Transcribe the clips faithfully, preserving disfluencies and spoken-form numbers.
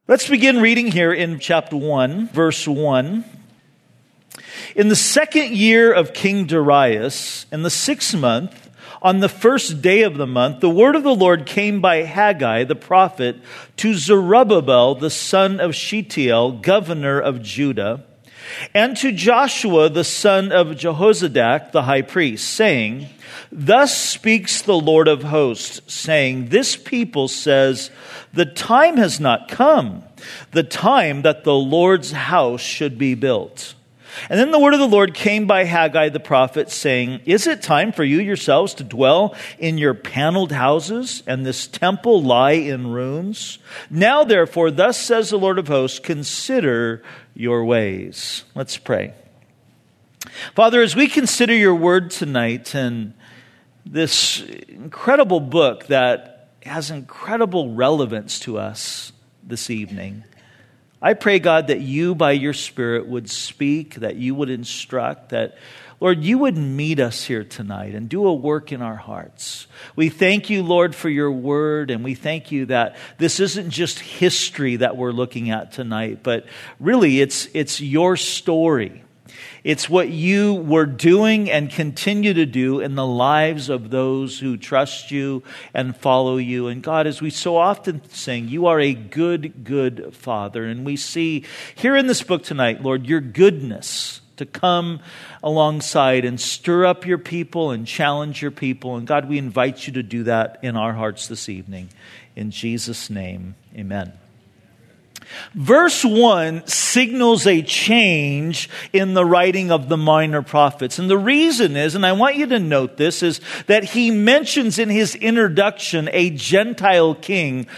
Let's begin reading here in chapter one, verse one. In the second year of King Darius, in the sixth month, on the first day of the month, the word of the Lord came by Haggai the prophet to Zerubbabel, the son of Shealtiel, governor of Judah, and to Joshua, the son of Jehozadak, the high priest, saying, Thus speaks the Lord of hosts, saying, This people says, The time has not come, the time that the Lord's house should be built. And then the word of the Lord came by Haggai the prophet, saying, Is it time for you yourselves to dwell in your paneled houses, and this temple lie in ruins? Now therefore, thus says the Lord of hosts, consider your ways. Let's pray. Father, as we consider your word tonight and this incredible book that has incredible relevance to us this evening, I pray, God, that you, by your Spirit, would speak, that you would instruct, that, Lord, you would meet us here tonight and do a work in our hearts. We thank you, Lord, for your word, and we thank you that this isn't just history that we're looking at tonight, but really it's it's your story. It's what you were doing and continue to do in the lives of those who trust you and follow you. And God, as we so often sing, you are a good, good Father. And we see here in this book tonight, Lord, your goodness to come alongside and stir up your people and challenge your people. And God, we invite you to do that in our hearts this evening. In Jesus' name, amen. Verse one signals a change in the writing of the minor prophets. And the reason is, and I want you to note this, is that he mentions in his introduction a Gentile king,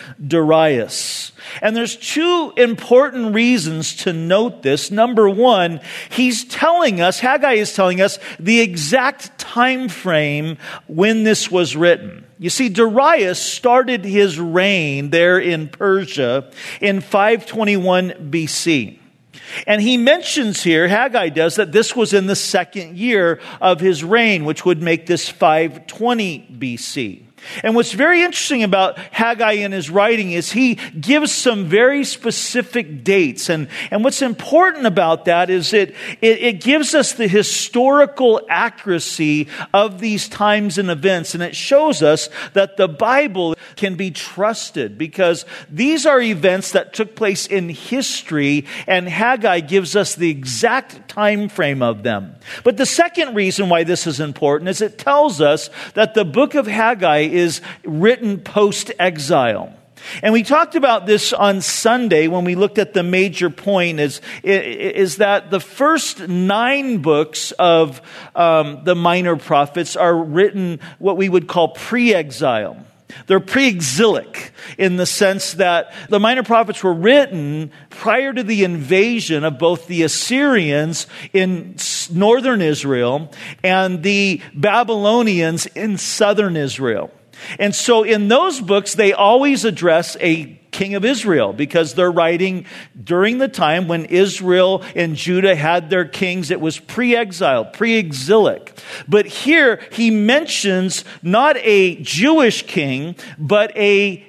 Darius. And there's two important reasons to note this. Number one, he's telling us, Haggai is telling us, the exact time frame when this was written. You see, Darius started his reign there in Persia in five twenty-one B C. And he mentions here, Haggai does, that this was in the second year of his reign, which would make this five twenty B C. And what's very interesting about Haggai in his writing is he gives some very specific dates. And, and what's important about that is it, it, it gives us the historical accuracy of these times and events. And it shows us that the Bible can be trusted because these are events that took place in history, and Haggai gives us the exact time frame of them. But the second reason why this is important is it tells us that the book of Haggai is written post-exile. And we talked about this on Sunday when we looked at the major point is, is that the first nine books of um, the minor prophets are written what we would call pre-exile. They're pre-exilic in the sense that the minor prophets were written prior to the invasion of both the Assyrians in northern Israel and the Babylonians in southern Israel. And so in those books, they always address a king of Israel because they're writing during the time when Israel and Judah had their kings. It was pre-exile, pre-exilic. But here he mentions not a Jewish king, but a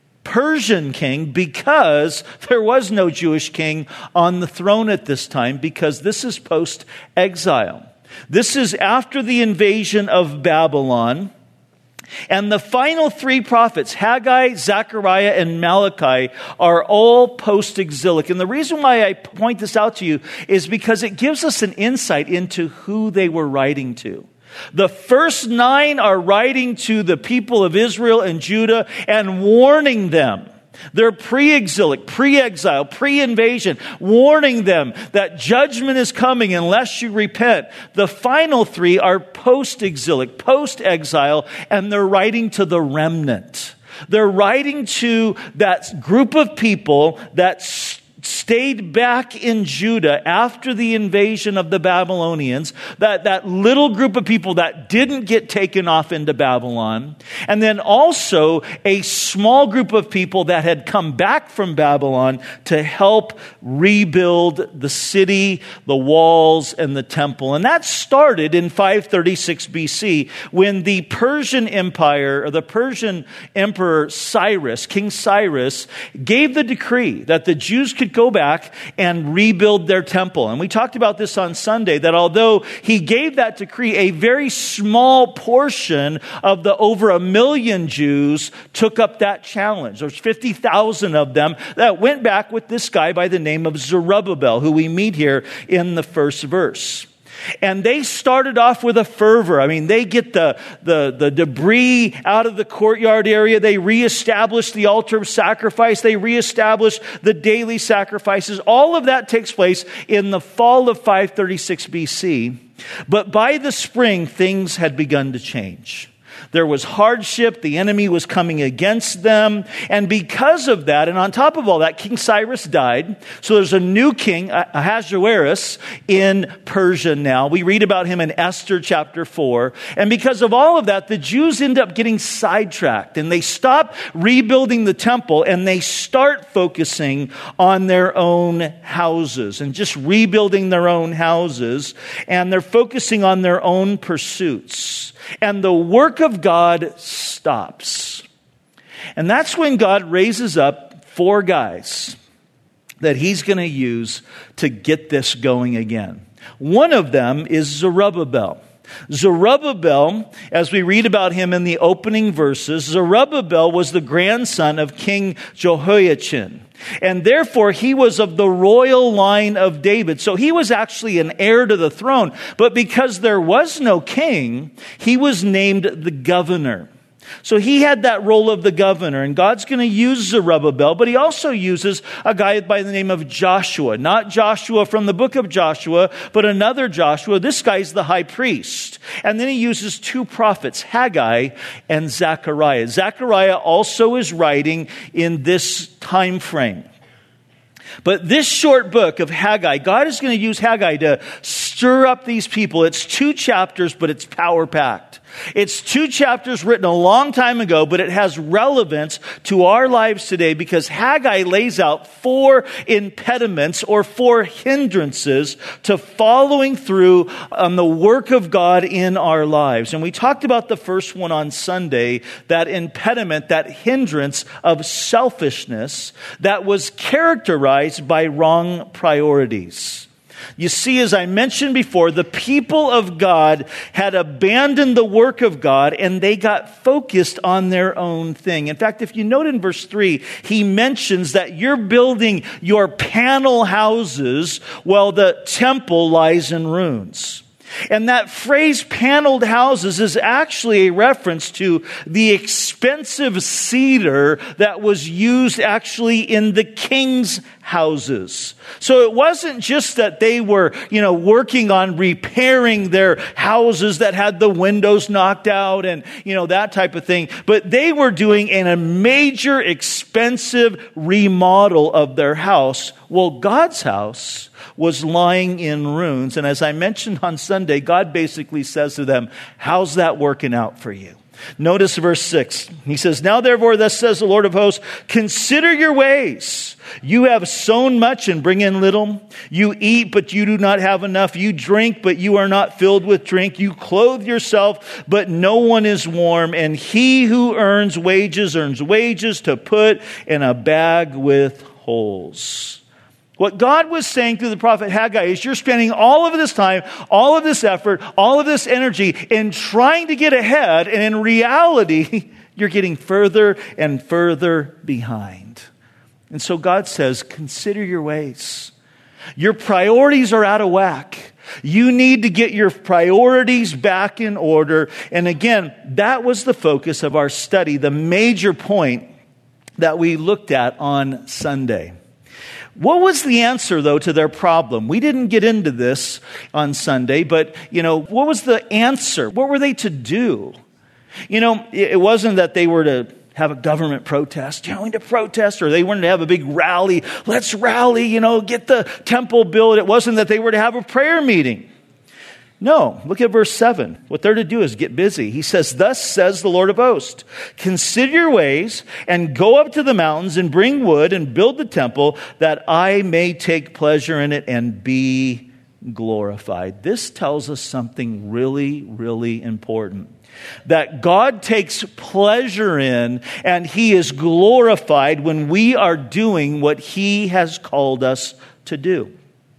Persian king because there was no Jewish king on the throne at this time because this is post-exile. This is after the invasion of Babylon. And the final three prophets, Haggai, Zechariah, and Malachi, are all post-exilic. And the reason why I point this out to you is because it gives us an insight into who they were writing to. The first nine are writing to the people of Israel and Judah and warning them. They're pre-exilic, pre-exile, pre-invasion, warning them that judgment is coming unless you repent. The final three are post-exilic, post-exile, and they're writing to the remnant. They're writing to that group of people that stayed back in Judah after the invasion of the Babylonians, that, that little group of people that didn't get taken off into Babylon, and then also a small group of people that had come back from Babylon to help rebuild the city, the walls, and the temple. And that started in five thirty-six B C when the Persian Empire, or the Persian Emperor Cyrus, King Cyrus, gave the decree that the Jews could go back and rebuild their temple. And we talked about this on Sunday, that although he gave that decree, a very small portion of the over a million Jews took up that challenge. There's fifty thousand of them that went back with this guy by the name of Zerubbabel, who we meet here in the first verse. And they started off with a fervor. I mean, they get the, the, the debris out of the courtyard area. They reestablish the altar of sacrifice. They reestablish the daily sacrifices. All of that takes place in the fall of five thirty-six B C. But by the spring, things had begun to change. There was hardship. The enemy was coming against them. And because of that, and on top of all that, King Cyrus died. So there's a new king, Ahasuerus, in Persia now. We read about him in Esther chapter four. And because of all of that, the Jews end up getting sidetracked. And they stop rebuilding the temple and they start focusing on their own houses and just rebuilding their own houses. And they're focusing on their own pursuits. And the work of God stops. And that's when God raises up four guys that he's going to use to get this going again. One of them is Zerubbabel. Zerubbabel, as we read about him in the opening verses, Zerubbabel was the grandson of King Jehoiachin. And therefore, he was of the royal line of David. So he was actually an heir to the throne. But because there was no king, he was named the governor. So he had that role of the governor, and God's going to use Zerubbabel, but he also uses a guy by the name of Joshua. Not Joshua from the book of Joshua, but another Joshua. This guy's the high priest. And then he uses two prophets, Haggai and Zechariah. Zechariah also is writing in this time frame. But this short book of Haggai, God is going to use Haggai to stir up these people. It's two chapters, but it's power-packed. It's two chapters written a long time ago, but it has relevance to our lives today because Haggai lays out four impediments or four hindrances to following through on the work of God in our lives. And we talked about the first one on Sunday, that impediment, that hindrance of selfishness that was characterized by wrong priorities. You see, as I mentioned before, the people of God had abandoned the work of God and they got focused on their own thing. In fact, if you note in verse three, he mentions that you're building your panel houses while the temple lies in ruins. And that phrase, paneled houses, is actually a reference to the expensive cedar that was used actually in the king's houses. So it wasn't just that they were, you know, working on repairing their houses that had the windows knocked out and, you know, that type of thing, but they were doing in a major expensive remodel of their house. Well, God's house was lying in ruins. And as I mentioned on Sunday, God basically says to them, how's that working out for you? Notice verse six. He says, now therefore, thus says the Lord of hosts, consider your ways. You have sown much and bring in little. You eat, but you do not have enough. You drink, but you are not filled with drink. You clothe yourself, but no one is warm. And he who earns wages earns wages to put in a bag with holes. What God was saying through the prophet Haggai is you're spending all of this time, all of this effort, all of this energy in trying to get ahead, and in reality, you're getting further and further behind. And so God says, consider your ways. Your priorities are out of whack. You need to get your priorities back in order. And again, that was the focus of our study, the major point that we looked at on Sunday. What was the answer, though, to their problem? We didn't get into this on Sunday, but, you know, what was the answer? What were they to do? You know, it wasn't that they were to have a government protest. You know, we need to protest, or they wanted to have a big rally. Let's rally, you know, get the temple built. It wasn't that they were to have a prayer meeting. No, look at verse seven. What they're to do is get busy. He says, thus says the Lord of hosts, consider your ways and go up to the mountains and bring wood and build the temple that I may take pleasure in it and be glorified. This tells us something really, really important. That God takes pleasure in and He is glorified when we are doing what He has called us to do.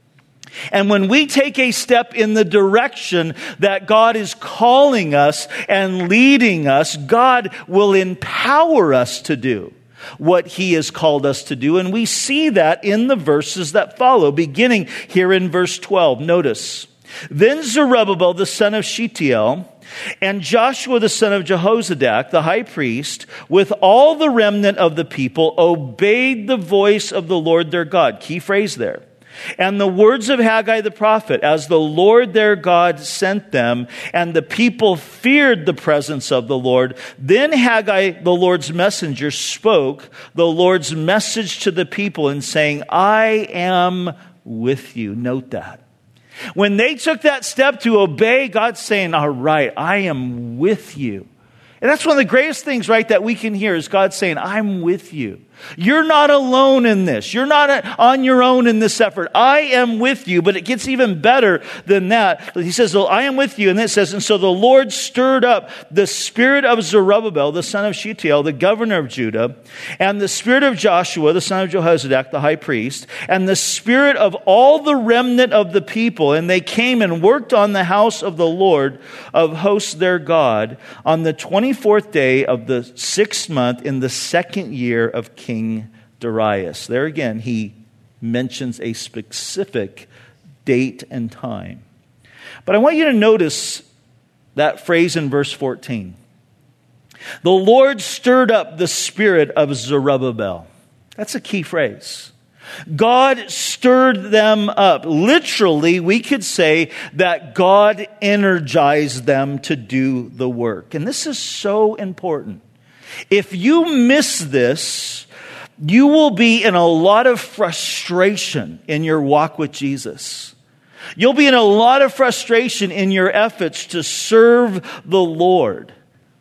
And when we take a step in the direction that God is calling us and leading us, God will empower us to do what He has called us to do. And we see that in the verses that follow, beginning here in verse twelve. Notice, then Zerubbabel, the son of Shealtiel, and Joshua, the son of Jehozadak, the high priest, with all the remnant of the people, obeyed the voice of the Lord their God. Key phrase there. And the words of Haggai the prophet, as the Lord their God sent them, and the people feared the presence of the Lord. Then Haggai, the Lord's messenger, spoke the Lord's message to the people in saying, I am with you. Note that. When they took that step to obey, God's saying, all right, I am with you. And that's one of the greatest things, right, that we can hear is God saying, I'm with you. You're not alone in this. You're not on your own in this effort. I am with you, but it gets even better than that. He says, well, I am with you. And it says, and so the Lord stirred up the spirit of Zerubbabel, the son of Shealtiel, the governor of Judah, and the spirit of Joshua, the son of Jehozadak, the high priest, and the spirit of all the remnant of the people. And they came and worked on the house of the Lord of hosts their God on the twenty-fourth day of the sixth month in the second year of King King Darius. There again, he mentions a specific date and time. But I want you to notice that phrase in verse fourteen. The Lord stirred up the spirit of Zerubbabel. That's a key phrase. God stirred them up. Literally, we could say that God energized them to do the work. And this is so important. If you miss this, you will be in a lot of frustration in your walk with Jesus. You'll be in a lot of frustration in your efforts to serve the Lord.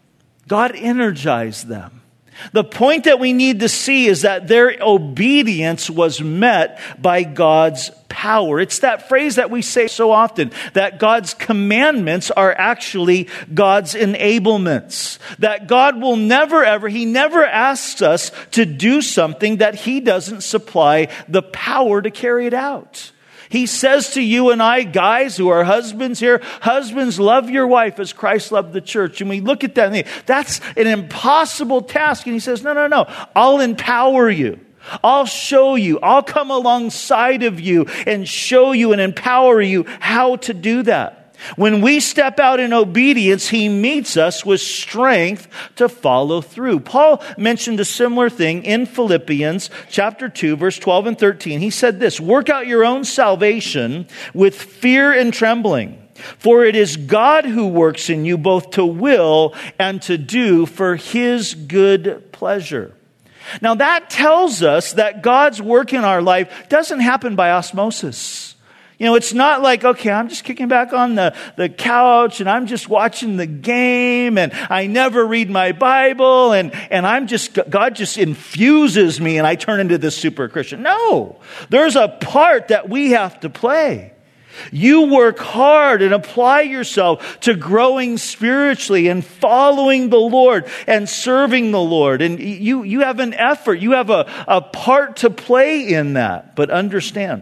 God energized them. The point that we need to see is that their obedience was met by God's power. It's that phrase that we say so often, that God's commandments are actually God's enablements. That God will never ever, He never asks us to do something that He doesn't supply the power to carry it out. He says to you and I, guys who are husbands here, husbands, love your wife as Christ loved the church. And we look at that and think, that's an impossible task. And He says, no, no, no, I'll empower you. I'll show you. I'll come alongside of you and show you and empower you how to do that. When we step out in obedience, He meets us with strength to follow through. Paul mentioned a similar thing in Philippians chapter two, verse twelve and thirteen. He said this, work out your own salvation with fear and trembling. For it is God who works in you both to will and to do for His good pleasure. Now that tells us that God's work in our life doesn't happen by osmosis. You know, it's not like, okay, I'm just kicking back on the, the couch and I'm just watching the game and I never read my Bible and, and I'm just, God just infuses me and I turn into this super Christian. No, there's a part that we have to play. You work hard and apply yourself to growing spiritually and following the Lord and serving the Lord. And you, you have an effort, you have a, a part to play in that. But understand,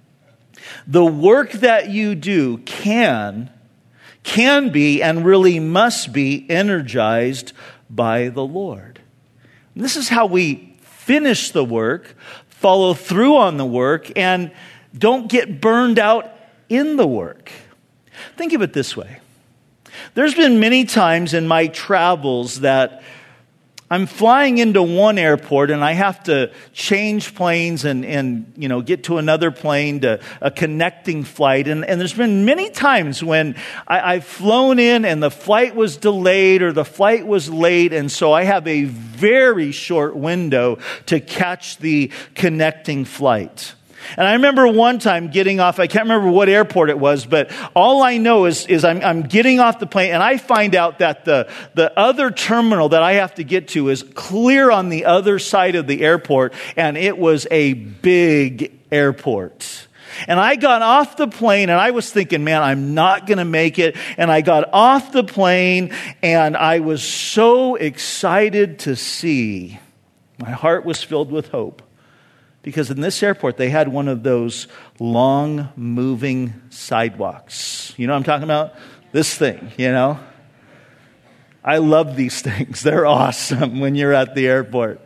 the work that you do can, can be and really must be energized by the Lord. And this is how we finish the work, follow through on the work, and don't get burned out in the work. Think of it this way. There's been many times in my travels that I'm flying into one airport and I have to change planes and, and you know, get to another plane to a connecting flight. And, and there's been many times when I, I've flown in and the flight was delayed or the flight was late. And so I have a very short window to catch the connecting flight. And I remember one time getting off, I can't remember what airport it was, but all I know is, is I'm, I'm getting off the plane and I find out that the, the other terminal that I have to get to is clear on the other side of the airport, and it was a big airport. And I got off the plane and I was thinking, man, I'm not going to make it. And I got off the plane and I was so excited to see. My heart was filled with hope. Because in this airport, they had one of those long moving sidewalks. You know what I'm talking about? This thing, you know? I love these things. They're awesome when you're at the airport.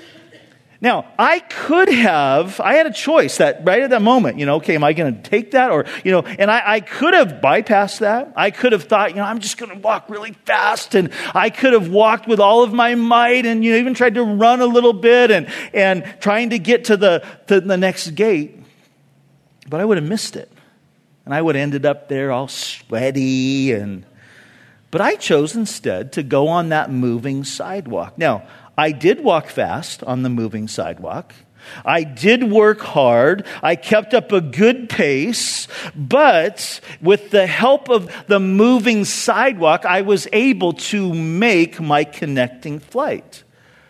Now, I could have, I had a choice that right at that moment, you know, okay, am I going to take that? Or, you know, and I, I could have bypassed that. I could have thought, you know, I'm just going to walk really fast. And I could have walked with all of my might and, you know, even tried to run a little bit and, and trying to get to the, to the next gate. But I would have missed it. And I would have ended up there all sweaty. And, but I chose instead to go on that moving sidewalk. Now, I did walk fast on the moving sidewalk. I did work hard. I kept up a good pace. But with the help of the moving sidewalk, I was able to make my connecting flight.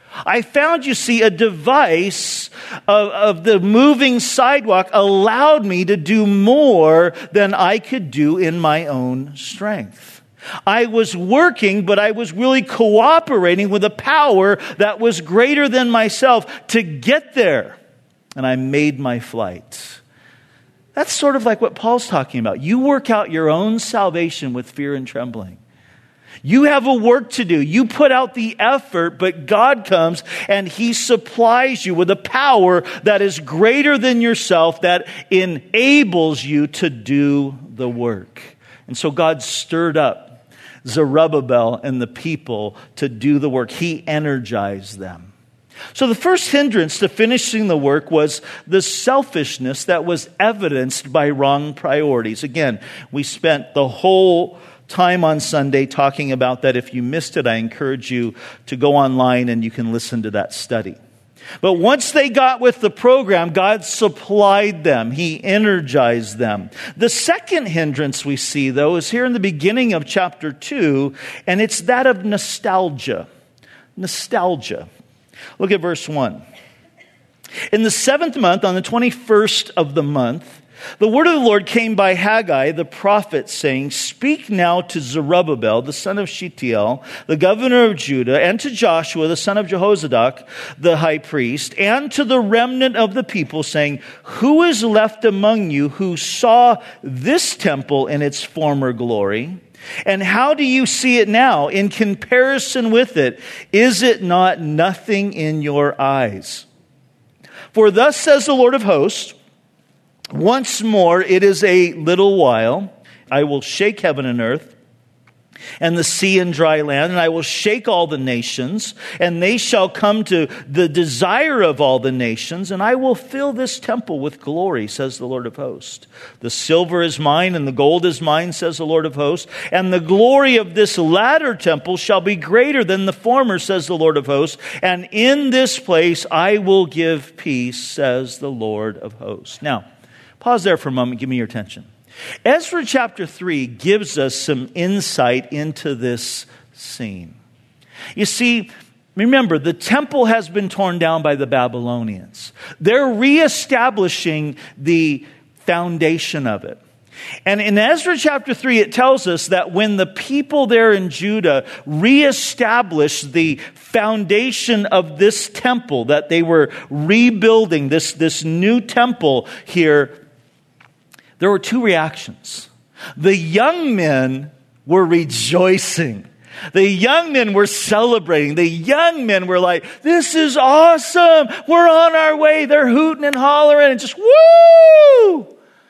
I found, you see, a device of, of the moving sidewalk allowed me to do more than I could do in my own strength. I was working, but I was really cooperating with a power that was greater than myself to get there. And I made my flight. That's sort of like what Paul's talking about. You work out your own salvation with fear and trembling. You have a work to do. You put out the effort, but God comes and He supplies you with a power that is greater than yourself, that enables you to do the work. And so God stirred up Zerubbabel and the people to do the work. He energized them. So the first hindrance to finishing the work was the selfishness that was evidenced by wrong priorities. Again, we spent the whole time on Sunday talking about that. If you missed it, I encourage you to go online and you can listen to that study. But once they got with the program, God supplied them. He energized them. The second hindrance we see, though, is here in the beginning of chapter two, and it's that of nostalgia. Nostalgia. Look at verse one. In the seventh month, on the twenty-first of the month, the word of the Lord came by Haggai, the prophet, saying, "Speak now to Zerubbabel, the son of Shealtiel, the governor of Judah, and to Joshua, the son of Jehozadak, the high priest, and to the remnant of the people, saying, Who is left among you who saw this temple in its former glory? And how do you see it now in comparison with it? Is it not nothing in your eyes? For thus says the Lord of hosts, once more, it is a little while. I will shake heaven and earth and the sea and dry land, and I will shake all the nations, and they shall come to the desire of all the nations, and I will fill this temple with glory, says the Lord of hosts. The silver is mine, and the gold is mine, says the Lord of hosts, and the glory of this latter temple shall be greater than the former, says the Lord of hosts, and in this place I will give peace, says the Lord of hosts. Now, pause there for a moment. Give me your attention. Ezra chapter three gives us some insight into this scene. You see, remember, the temple has been torn down by the Babylonians. They're reestablishing the foundation of it. And in Ezra chapter three, it tells us that when the people there in Judah reestablished the foundation of this temple, that they were rebuilding this, this new temple here, there were two reactions. The young men were rejoicing. The young men were celebrating. The young men were like, this is awesome. We're on our way. They're hooting and hollering and just woo!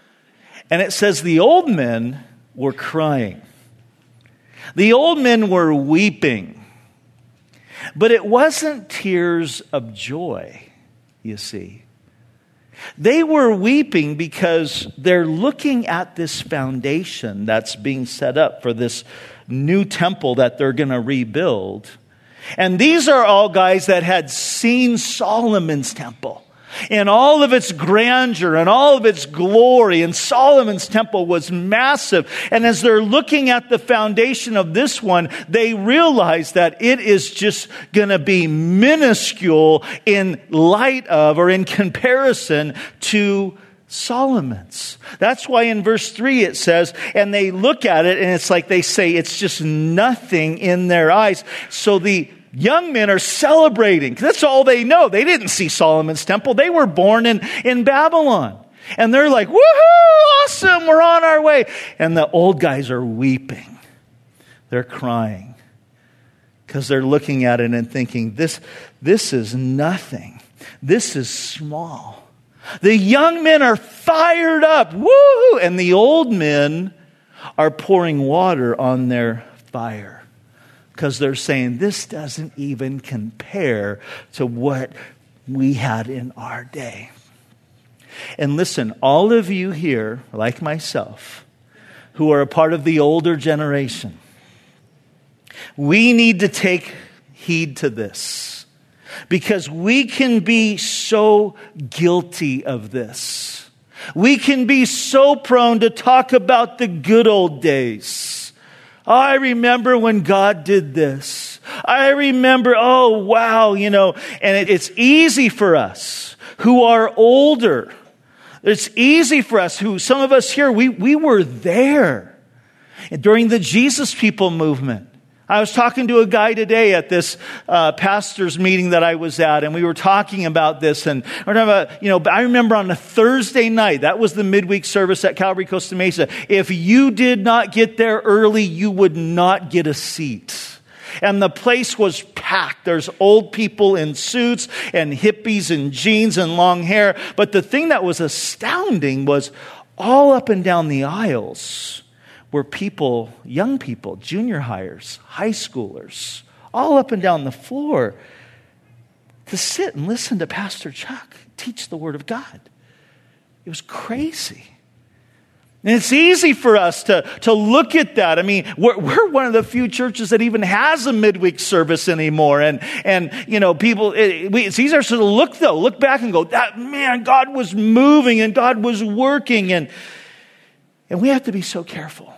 And it says the old men were crying. The old men were weeping. But it wasn't tears of joy, you see. They were weeping because they're looking at this foundation that's being set up for this new temple that they're going to rebuild. And these are all guys that had seen Solomon's temple and all of its grandeur and all of its glory. And Solomon's temple was massive. And as they're looking at the foundation of this one, they realize that it is just going to be minuscule in light of or in comparison to Solomon's. That's why in verse three it says, and they look at it and it's like they say it's just nothing in their eyes. So the young men are celebrating. That's all they know. They didn't see Solomon's temple. They were born in, in Babylon. And they're like, woohoo, awesome, we're on our way. And the old guys are weeping. They're crying. Because they're looking at it and thinking, this, this is nothing. This is small. The young men are fired up. Woo! And the old men are pouring water on their fire. Because they're saying, this doesn't even compare to what we had in our day. And listen, all of you here, like myself, who are a part of the older generation, we need to take heed to this. Because we can be so guilty of this. We can be so prone to talk about the good old days. I remember when God did this. I remember, oh, wow, you know, and it, it's easy for us who are older. It's easy for us who, some of us here, we, we were there during the Jesus People movement. I was talking to a guy today at this uh, pastor's meeting that I was at, and we were talking about this. And we're talking about, you know, I remember on a Thursday night, that was the midweek service at Calvary Costa Mesa. If you did not get there early, you would not get a seat. And the place was packed. There's old people in suits and hippies in jeans and long hair. But the thing that was astounding was all up and down the aisles were people, young people, junior hires, high schoolers, all up and down the floor to sit and listen to Pastor Chuck teach the Word of God. It was crazy. And it's easy for us to, to look at that. I mean, we're, we're one of the few churches that even has a midweek service anymore. And, and you know, people, it, we, it's easier to look, though, look back and go, that man, God was moving and God was working. And, and we have to be so careful.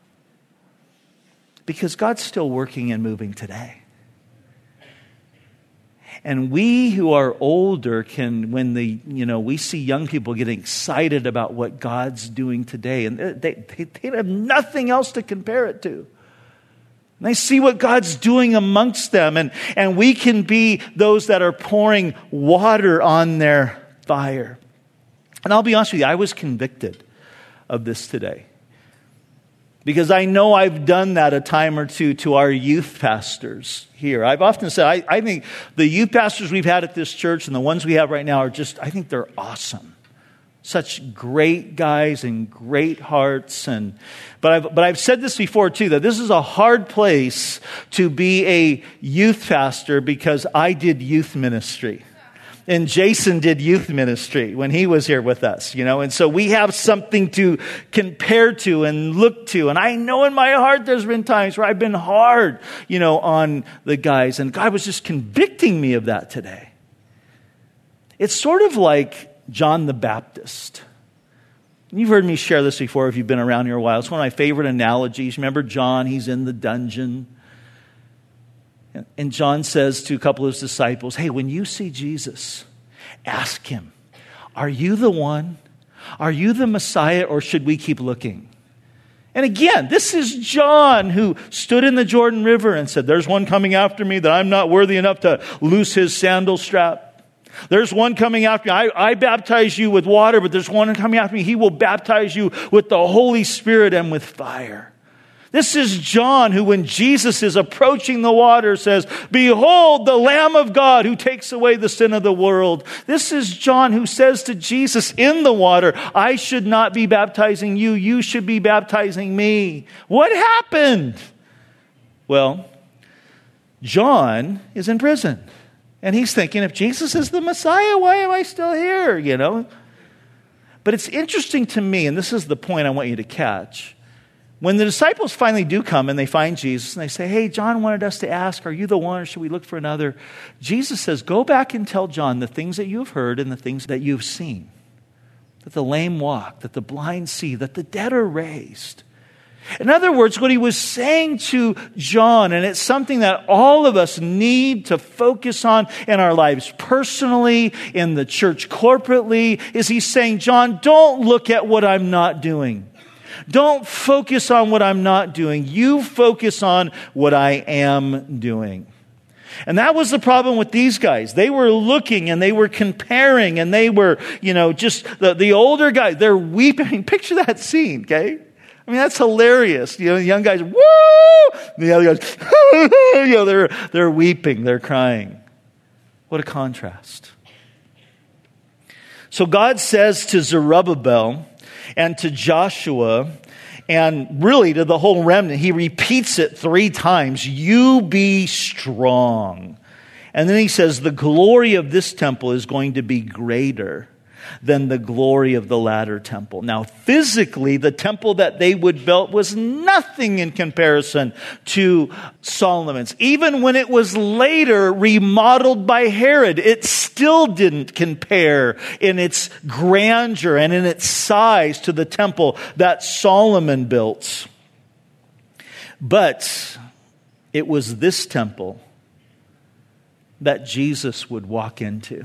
Because God's still working and moving today. And we who are older can, when the, you know, we see young people getting excited about what God's doing today, and they, they, they have nothing else to compare it to. And they see what God's doing amongst them, and, and we can be those that are pouring water on their fire. And I'll be honest with you, I was convicted of this today. Because I know I've done that a time or two to our youth pastors here. I've often said, I, I think the youth pastors we've had at this church and the ones we have right now are just, I think they're awesome. Such great guys and great hearts. And but I've, but I've said this before too, that this is a hard place to be a youth pastor because I did youth ministry. And Jason did youth ministry when he was here with us, you know. And so we have something to compare to and look to. And I know in my heart there's been times where I've been hard, you know, on the guys. And God was just convicting me of that today. It's sort of like John the Baptist. You've heard me share this before if you've been around here a while. It's one of my favorite analogies. Remember John, he's in the dungeon. And John says to a couple of his disciples, hey, when you see Jesus, ask him, are you the one? Are you the Messiah, or should we keep looking? And again, this is John who stood in the Jordan River and said, there's one coming after me that I'm not worthy enough to loose his sandal strap. There's one coming after me. I, I baptize you with water, but there's one coming after me. He will baptize you with the Holy Spirit and with fire. This is John who, when Jesus is approaching the water, says, behold, the Lamb of God who takes away the sin of the world. This is John who says to Jesus in the water, I should not be baptizing you. You should be baptizing me. What happened? Well, John is in prison. And he's thinking, if Jesus is the Messiah, why am I still here? You know? But it's interesting to me, and this is the point I want you to catch. When the disciples finally do come and they find Jesus and they say, hey, John wanted us to ask, are you the one or should we look for another? Jesus says, go back and tell John the things that you've heard and the things that you've seen. That the lame walk, that the blind see, that the dead are raised. In other words, what he was saying to John, and it's something that all of us need to focus on in our lives personally, in the church corporately, is he's saying, John, don't look at what I'm not doing. Don't focus on what I'm not doing. You focus on what I am doing. And that was the problem with these guys. They were looking and they were comparing and they were, you know, just the, the older guys, they're weeping. Picture that scene, okay? I mean, that's hilarious. You know, the young guys, woo! The other guys, you know, they're, they're weeping, they're crying. What a contrast. So God says to Zerubbabel and to Joshua, and really to the whole remnant, he repeats it three times. You be strong. And then he says, the glory of this temple is going to be greater than the glory of the latter temple. Now, physically, the temple that they would build was nothing in comparison to Solomon's. Even when it was later remodeled by Herod, it still didn't compare in its grandeur and in its size to the temple that Solomon built. But it was this temple that Jesus would walk into.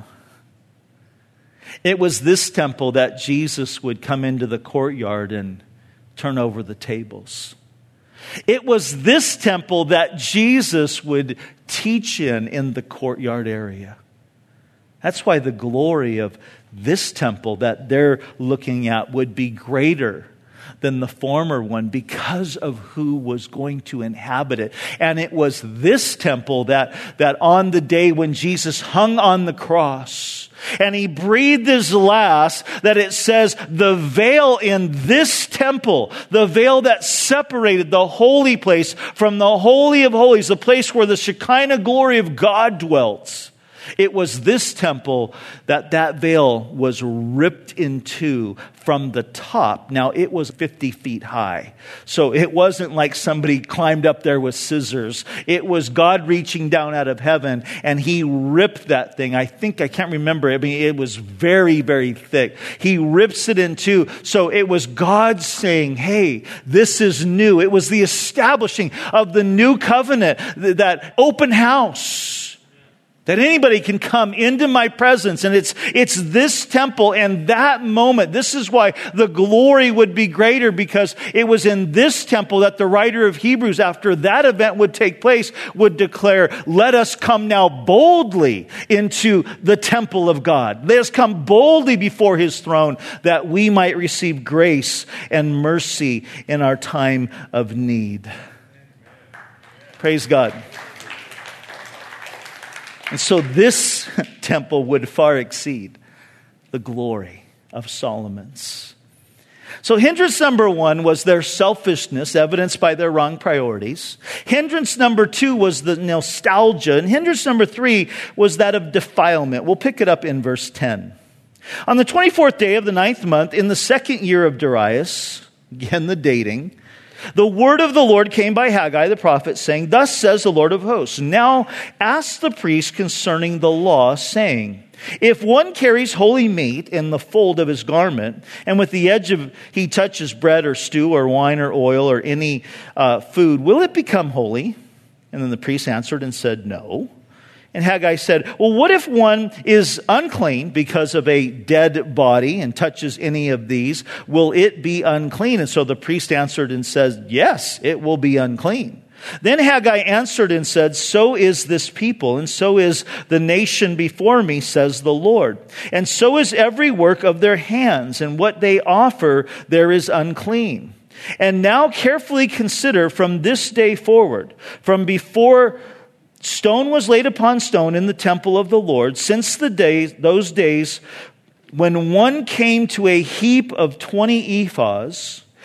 It was this temple that Jesus would come into the courtyard and turn over the tables. It was this temple that Jesus would teach in in the courtyard area. That's why the glory of this temple that they're looking at would be greater than the former one because of who was going to inhabit it. And it was this temple that, that on the day when Jesus hung on the cross and he breathed his last, that it says the veil in this temple, the veil that separated the holy place from the Holy of Holies, the place where the Shekinah glory of God dwelt. It was this temple that that veil was ripped in two from the top. Now, it was fifty feet high. So it wasn't like somebody climbed up there with scissors. It was God reaching down out of heaven, and he ripped that thing. I think, I can't remember. I mean, it was very, very thick. He rips it in two. So it was God saying, hey, this is new. It was the establishing of the new covenant, that open house. That anybody can come into my presence. And it's it's this temple and that moment. This is why the glory would be greater, because it was in this temple that the writer of Hebrews, after that event would take place, would declare, let us come now boldly into the temple of God. Let us come boldly before his throne that we might receive grace and mercy in our time of need. Praise God. And so this temple would far exceed the glory of Solomon's. So hindrance number one was their selfishness, evidenced by their wrong priorities. Hindrance number two was the nostalgia. And hindrance number three was that of defilement. We'll pick it up in verse ten. On the twenty-fourth day of the ninth month, in the second year of Darius, again the dating, the word of the Lord came by Haggai the prophet, saying, thus says the Lord of hosts, now ask the priest concerning the law, saying, if one carries holy meat in the fold of his garment, and with the edge of he touches bread or stew or wine or oil or any uh, food, will it become holy? And then the priest answered and said, no. And Haggai said, well, what if one is unclean because of a dead body and touches any of these? Will it be unclean? And so the priest answered and said, yes, it will be unclean. Then Haggai answered and said, so is this people, and so is the nation before me, says the Lord. And so is every work of their hands, and what they offer there is unclean. And now carefully consider from this day forward, from before stone was laid upon stone in the temple of the Lord, since the days, those days when one came to a heap of twenty ephahs,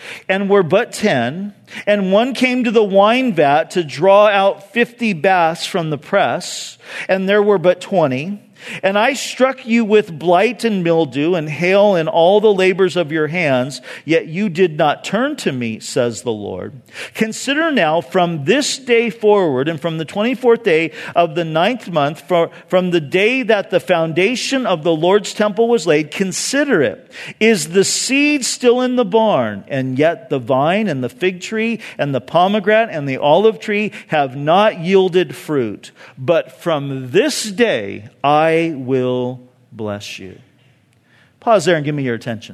and were but ten. And one came to the wine vat to draw out fifty baths from the press, and there were but twenty. And I struck you with blight and mildew and hail and all the labors of your hands, yet you did not turn to me, says the Lord. Consider now from this day forward and from the twenty-fourth day of the ninth month, from the day that the foundation of the Lord's temple was laid, consider it. Is the seed still in the barn? And yet the vine and the fig tree and the pomegranate and the olive tree have not yielded fruit. But from this day I I will bless you. Pause there and give me your attention.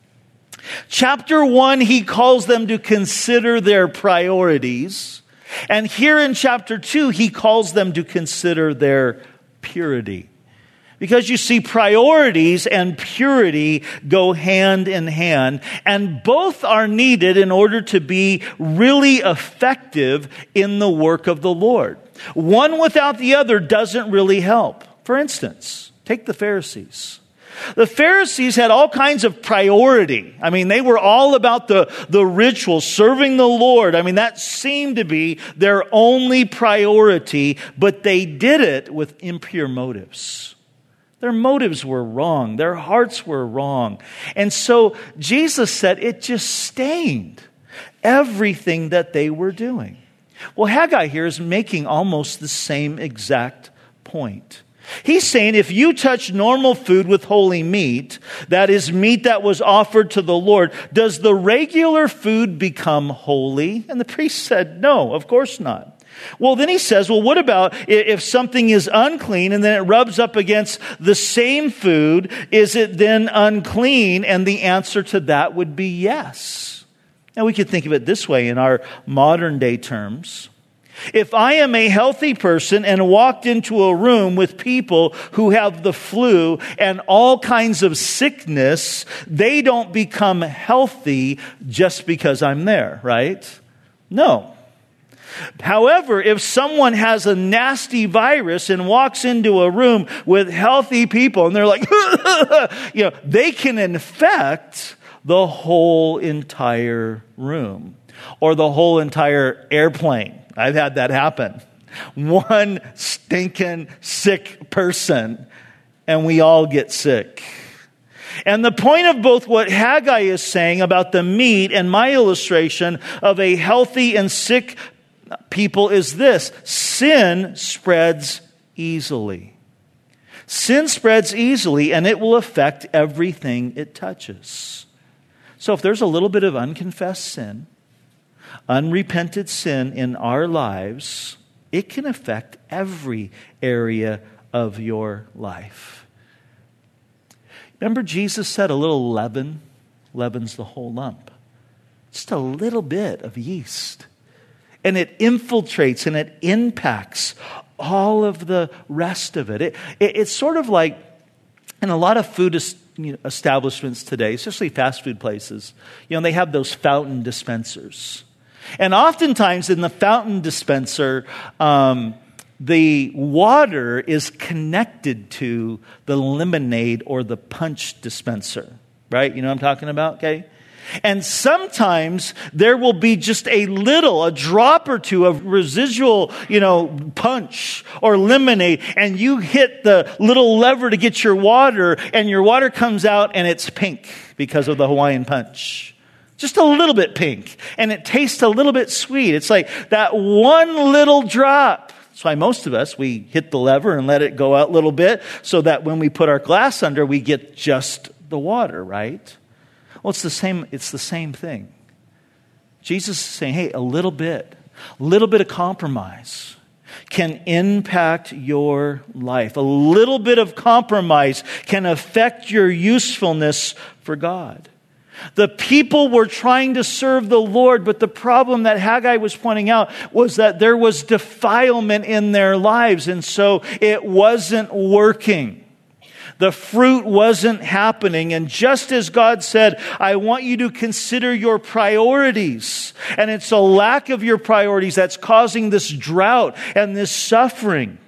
Chapter one, he calls them to consider their priorities. And here in chapter two, he calls them to consider their purity. Because you see, priorities and purity go hand in hand, and both are needed in order to be really effective in the work of the Lord. One without the other doesn't really help. For instance, take the Pharisees. The Pharisees had all kinds of priority. I mean, they were all about the, the ritual, serving the Lord. I mean, that seemed to be their only priority, but they did it with impure motives. Their motives were wrong. Their hearts were wrong. And so Jesus said it just stained everything that they were doing. Well, Haggai here is making almost the same exact point. He's saying if you touch normal food with holy meat, that is meat that was offered to the Lord, does the regular food become holy? And the priest said, no, of course not. Well, then he says, well, what about if something is unclean and then it rubs up against the same food? Is it then unclean? And the answer to that would be yes. Now we could think of it this way in our modern day terms. If I am a healthy person and walked into a room with people who have the flu and all kinds of sickness, they don't become healthy just because I'm there, right? No. However, if someone has a nasty virus and walks into a room with healthy people and they're like, you know, they can infect the whole entire room or the whole entire airplane. I've had that happen. One stinking sick person, and we all get sick. And the point of both what Haggai is saying about the meat and my illustration of a healthy and sick people is this: sin spreads easily. Sin spreads easily, and it will affect everything it touches. So if there's a little bit of unconfessed sin, unrepented sin in our lives, it can affect every area of your life. Remember, Jesus said a little leaven leavens the whole lump. Just a little bit of yeast. And it infiltrates and it impacts all of the rest of it. it, it it's sort of like in a lot of food establishments today, especially fast food places, you know, they have those fountain dispensers. And oftentimes in the fountain dispenser, um, the water is connected to the lemonade or the punch dispenser, right? You know what I'm talking about, okay? And sometimes there will be just a little, a drop or two of residual, you know, punch or lemonade, and you hit the little lever to get your water, and your water comes out and it's pink because of the Hawaiian punch. Just a little bit pink. And it tastes a little bit sweet. It's like that one little drop. That's why most of us, we hit the lever and let it go out a little bit so that when we put our glass under, we get just the water, right? Well, it's the same, it's the same thing. Jesus is saying, hey, a little bit, a little bit of compromise can impact your life. A little bit of compromise can affect your usefulness for God. The people were trying to serve the Lord, but the problem that Haggai was pointing out was that there was defilement in their lives, and so it wasn't working. The fruit wasn't happening. And just as God said, I want you to consider your priorities. And it's a lack of your priorities that's causing this drought and this suffering.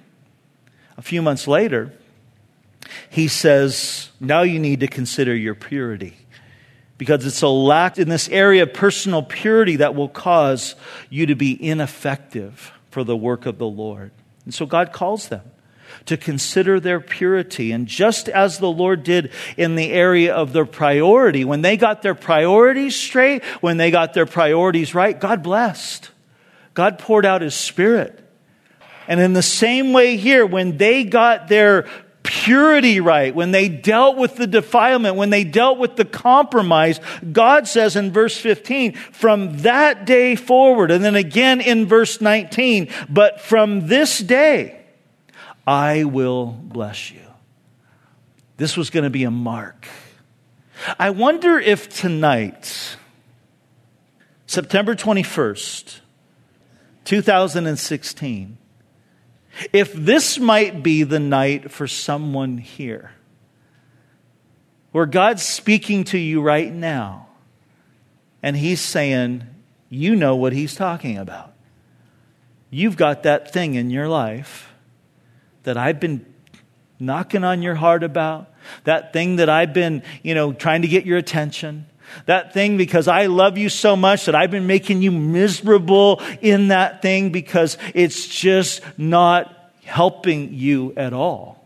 A few months later, he says, now you need to consider your purity. because it's a lack in this area of personal purity that will cause you to be ineffective for the work of the Lord. And so God calls them to consider their purity. And just as the Lord did in the area of their priority, when they got their priorities straight, when they got their priorities right, God blessed. God poured out His Spirit. And in the same way here, when they got their purity right, when they dealt with the defilement, when they dealt with the compromise, God says in verse fifteen, from that day forward, and then again in verse nineteen, but from this day, I will bless you. This was going to be a mark. I wonder if tonight, September twenty-first, two thousand sixteen, if this might be the night for someone here, where God's speaking to you right now, and He's saying, you know what He's talking about. You've got that thing in your life that I've been knocking on your heart about, that thing that I've been, you know, trying to get your attention, that thing because I love you so much that I've been making you miserable in that thing because it's just not helping you at all.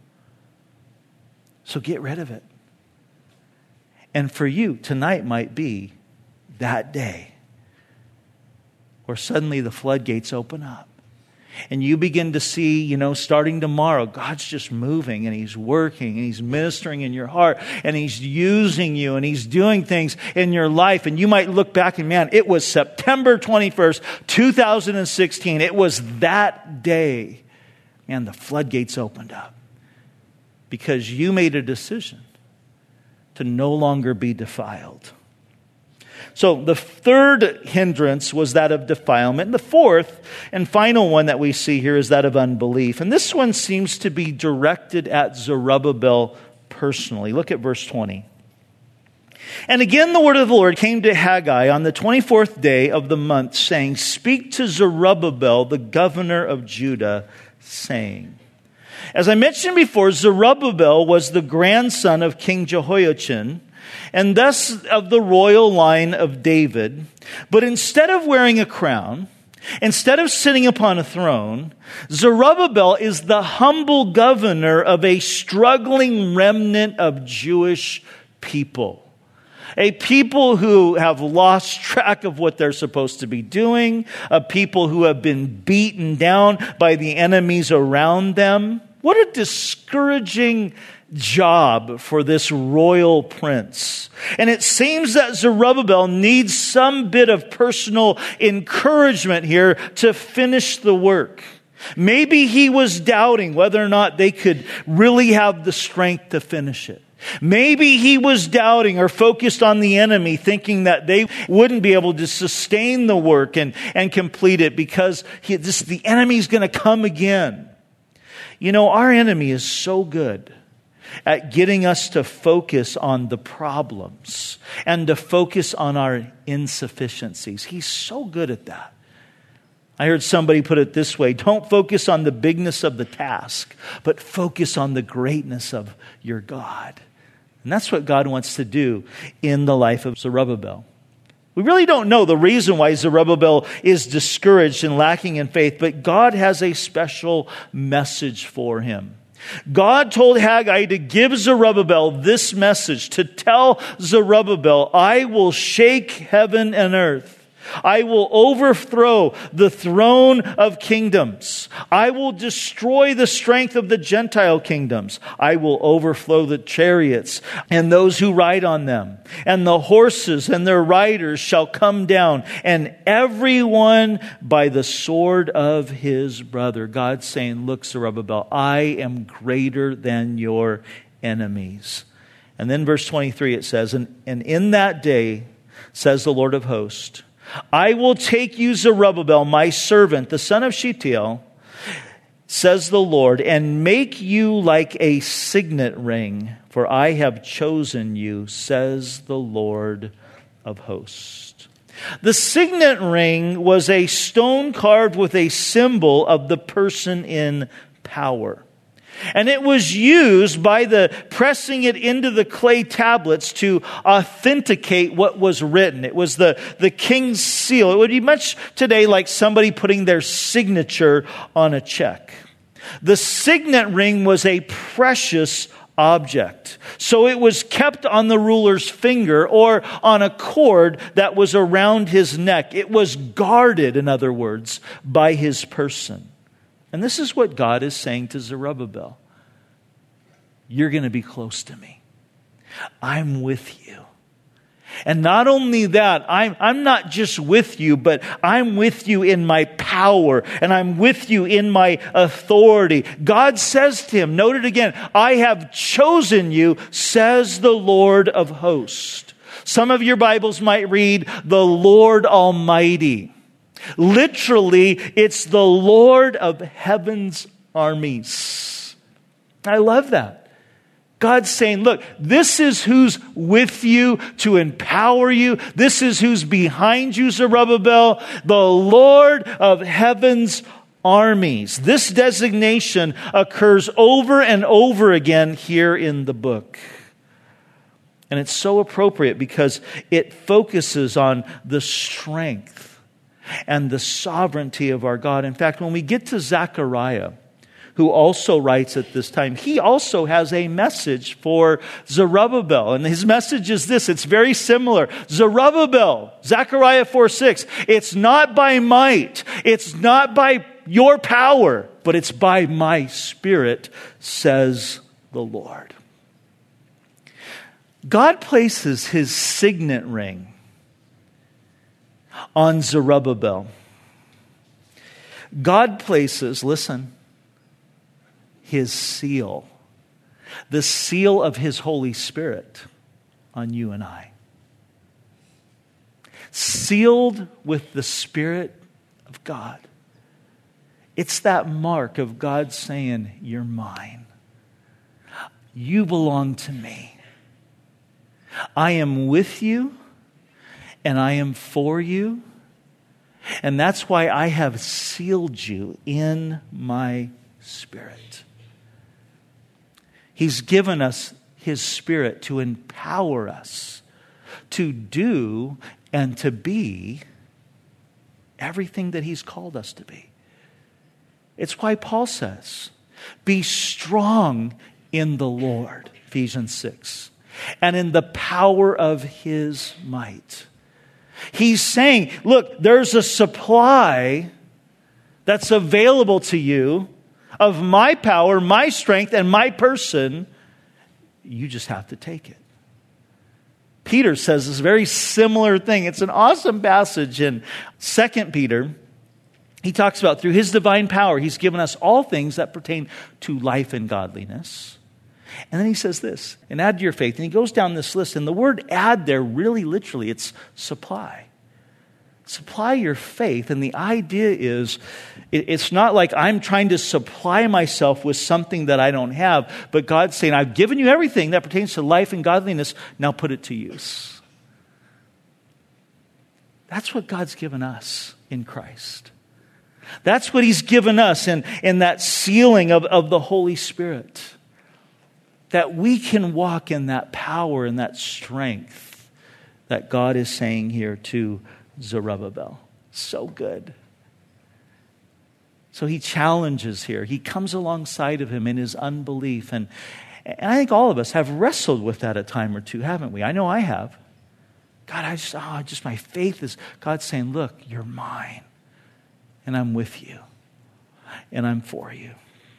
So get rid of it. And for you, tonight might be that day where suddenly the floodgates open up. And you begin to see, you know, starting tomorrow, God's just moving and He's working and He's ministering in your heart and He's using you and He's doing things in your life. And you might look back and, man, it was September twenty-first, two thousand sixteen. It was that day. Man, the floodgates opened up because you made a decision to no longer be defiled. So the third hindrance was that of defilement. And the fourth and final one that we see here is that of unbelief. And this one seems to be directed at Zerubbabel personally. Look at verse twenty. And again the word of the Lord came to Haggai on the twenty-fourth day of the month, saying, speak to Zerubbabel, the governor of Judah, saying. As I mentioned before, Zerubbabel was the grandson of King Jehoiachin, and thus of the royal line of David. But instead of wearing a crown, instead of sitting upon a throne, Zerubbabel is the humble governor of a struggling remnant of Jewish people. A people who have lost track of what they're supposed to be doing, a people who have been beaten down by the enemies around them. What a discouraging job for this royal prince. And it seems that Zerubbabel needs some bit of personal encouragement here to finish the work. Maybe he was doubting whether or not they could really have the strength to finish it. Maybe he was doubting or focused on the enemy, thinking that they wouldn't be able to sustain the work and, and complete it because he, this, the enemy's going to come again. You know, our enemy is so good at getting us to focus on the problems and to focus on our insufficiencies. He's so good at that. I heard somebody put it this way: don't focus on the bigness of the task, but focus on the greatness of your God. And that's what God wants to do in the life of Zerubbabel. We really don't know the reason why Zerubbabel is discouraged and lacking in faith, but God has a special message for him. God told Haggai to give Zerubbabel this message, to tell Zerubbabel, I will shake heaven and earth. I will overthrow the throne of kingdoms. I will destroy the strength of the Gentile kingdoms. I will overthrow the chariots and those who ride on them. And the horses and their riders shall come down, and everyone by the sword of his brother. God's saying, look, Zerubbabel, I am greater than your enemies. And then verse twenty-three, it says, and, and in that day, says the Lord of hosts, I will take you, Zerubbabel, my servant, the son of Shealtiel, says the Lord, and make you like a signet ring, for I have chosen you, says the Lord of hosts. The signet ring was a stone carved with a symbol of the person in power. And it was used by the pressing it into the clay tablets to authenticate what was written. It was the, the king's seal. It would be much today like somebody putting their signature on a check. The signet ring was a precious object. So it was kept on the ruler's finger or on a cord that was around his neck. It was guarded, in other words, by his person. And this is what God is saying to Zerubbabel. You're going to be close to me. I'm with you. And not only that, I'm, I'm not just with you, but I'm with you in my power, and I'm with you in my authority. God says to him, note it again, I have chosen you, says the Lord of hosts. Some of your Bibles might read, the Lord Almighty. Literally, it's the Lord of heaven's armies. I love that. God's saying, look, this is who's with you to empower you. This is who's behind you, Zerubbabel, the Lord of heaven's armies. This designation occurs over and over again here in the book. And it's so appropriate because it focuses on the strength and the sovereignty of our God. In fact, when we get to Zechariah, who also writes at this time, he also has a message for Zerubbabel. And his message is this, it's very similar. Zerubbabel, Zechariah four six, it's not by might, it's not by your power, but it's by my Spirit, says the Lord. God places his signet ring on Zerubbabel. God places, listen, his seal, the seal of his Holy Spirit on you and I. Sealed with the Spirit of God. It's that mark of God saying, you're mine. You belong to me. I am with you and I am for you. And that's why I have sealed you in my Spirit. He's given us his Spirit to empower us to do and to be everything that he's called us to be. It's why Paul says, be strong in the Lord, Ephesians six, and in the power of his might. He's saying, look, there's a supply that's available to you of my power, my strength, and my person. You just have to take it. Peter says this very similar thing. It's an awesome passage in Second Peter. He talks about through his divine power, he's given us all things that pertain to life and godliness. And then he says this, and add to your faith. And he goes down this list. And the word add there, really literally, it's supply. Supply your faith. And the idea is, it's not like I'm trying to supply myself with something that I don't have, but God's saying, I've given you everything that pertains to life and godliness. Now put it to use. That's what God's given us in Christ. That's what he's given us in, in that sealing of, of the Holy Spirit. That we can walk in that power and that strength that God is saying here to Zerubbabel. So good. So he challenges here. He comes alongside of him in his unbelief. And, and I think all of us have wrestled with that a time or two, haven't we? I know I have. God, I just, oh, just my faith is, God's saying, look, you're mine. And I'm with you. And I'm for you.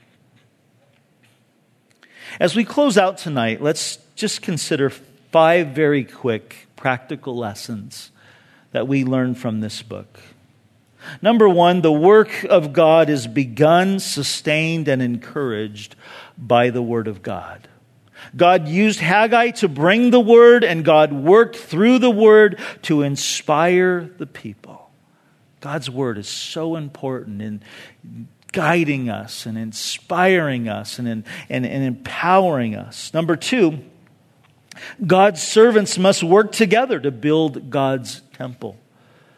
As we close out tonight, let's just consider five very quick practical lessons that we learn from this book. Number one, the work of God is begun, sustained, and encouraged by the Word of God. God used Haggai to bring the Word, and God worked through the Word to inspire the people. God's Word is so important in guiding us and inspiring us and, and, and, and empowering us. Number two, God's servants must work together to build God's temple.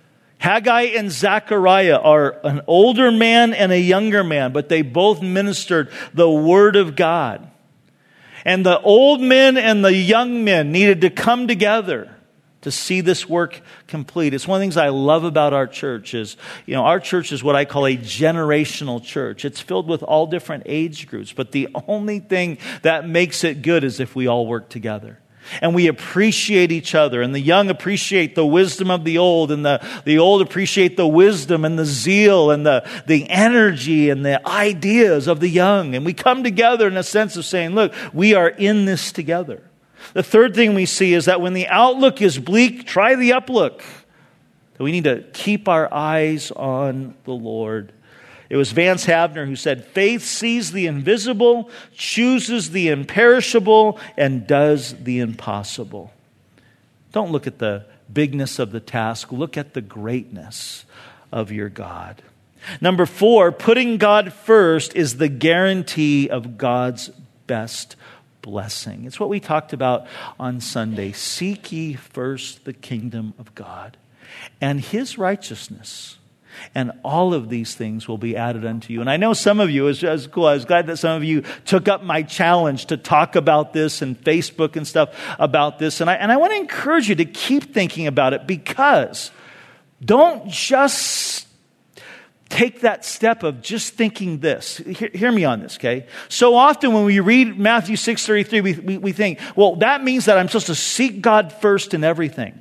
Haggai and Zechariah are an older man and a younger man, but they both ministered the Word of God. And the old men and the young men needed to come together to see this work complete. It's one of the things I love about our church is, you know, our church is what I call a generational church. It's filled with all different age groups, but the only thing that makes it good is if we all work together. And we appreciate each other. And the young appreciate the wisdom of the old. And the, the old appreciate the wisdom and the zeal and the, the energy and the ideas of the young. And we come together in a sense of saying, look, we are in this together. The third thing we see is that when the outlook is bleak, try the uplook. That we need to keep our eyes on the Lord. It was Vance Havner who said, faith sees the invisible, chooses the imperishable, and does the impossible. Don't look at the bigness of the task. Look at the greatness of your God. Number four, putting God first is the guarantee of God's best blessing. It's what we talked about on Sunday. Seek ye first the kingdom of God and His righteousness, and all of these things will be added unto you. And I know some of you, it was cool. I was glad that some of you took up my challenge to talk about this and Facebook and stuff about this. And I, and I want to encourage you to keep thinking about it, because don't just take that step of just thinking this. Hear, hear me on this, okay? So often when we read Matthew six thirty-three, we, we, we think, well, that means that I'm supposed to seek God first in everything.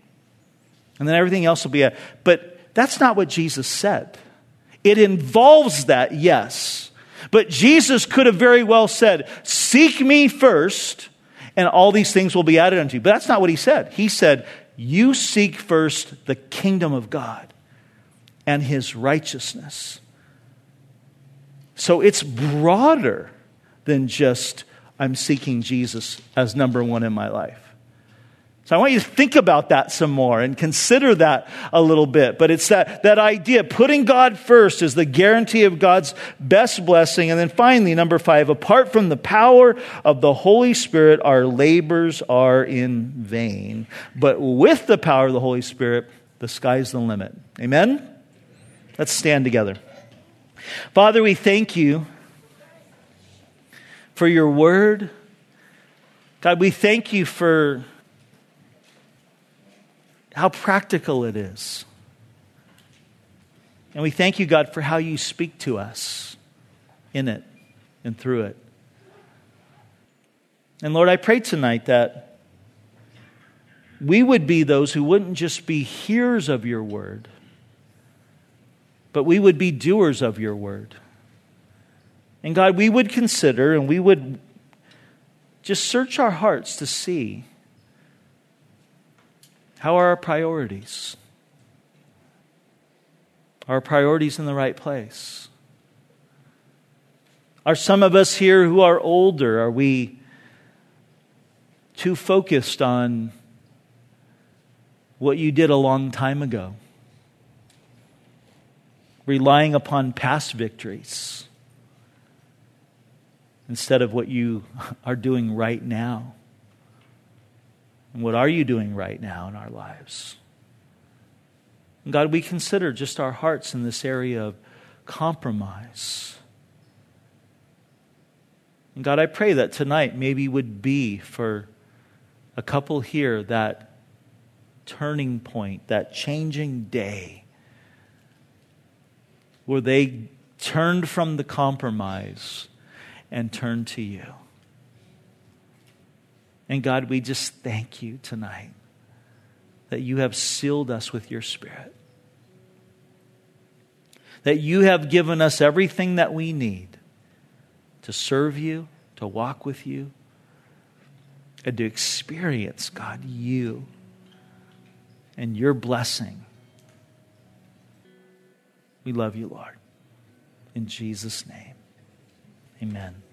And then everything else will be a... But that's not what Jesus said. It involves that, yes. But Jesus could have very well said, seek me first, and all these things will be added unto you. But that's not what He said. He said, you seek first the kingdom of God and His righteousness. So it's broader than just, I'm seeking Jesus as number one in my life. So I want you to think about that some more and consider that a little bit. But it's that, that idea, putting God first is the guarantee of God's best blessing. And then finally, number five, apart from the power of the Holy Spirit, our labors are in vain. But with the power of the Holy Spirit, the sky's the limit. Amen? Let's stand together. Father, we thank you for your word. God, we thank you for how practical it is. And we thank you, God, for how you speak to us in it and through it. And Lord, I pray tonight that we would be those who wouldn't just be hearers of your word, but we would be doers of your word. And God, we would consider and we would just search our hearts to see, how are our priorities? Are our priorities in the right place? Are some of us here who are older, are we too focused on what you did a long time ago? Relying upon past victories instead of what you are doing right now. And what are you doing right now in our lives? And God, we consider just our hearts in this area of compromise. And God, I pray that tonight maybe would be for a couple here that turning point, that changing day, where they turned from the compromise and turned to you. And God, we just thank you tonight that you have sealed us with your Spirit. That you have given us everything that we need to serve you, to walk with you, and to experience, God, you and your blessing. We love you, Lord. In Jesus' name, amen.